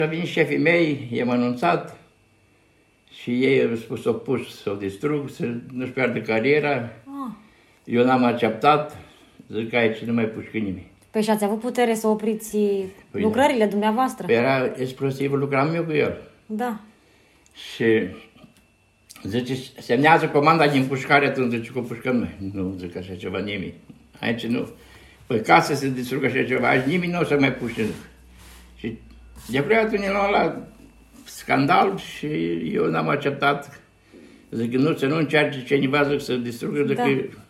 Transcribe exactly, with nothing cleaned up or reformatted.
Au venit șefii mei, i-am anunțat și ei au spus s-au pus, s-au distrug, să nu-și piardă cariera. Ah. Eu n-am acceptat, zic că aici nu mai pușcă nimeni. Păi și ați avut putere să opriți Păi lucrările dumneavoastră? Păi era explosiv, lucram eu cu el. Da. Și zice, semnează comanda din pușcare, atunci zice, cu pușcăm noi. Nu zic așa ceva nimeni. Aici nu. Păi ca să se distrugă așa ceva, aici nimeni nu o să mai puște. Și de vreodată ne luăm la scandal și eu n-am acceptat. Zic, nu, să nu încerce cineva, zic, să distrugă, zic, Da. că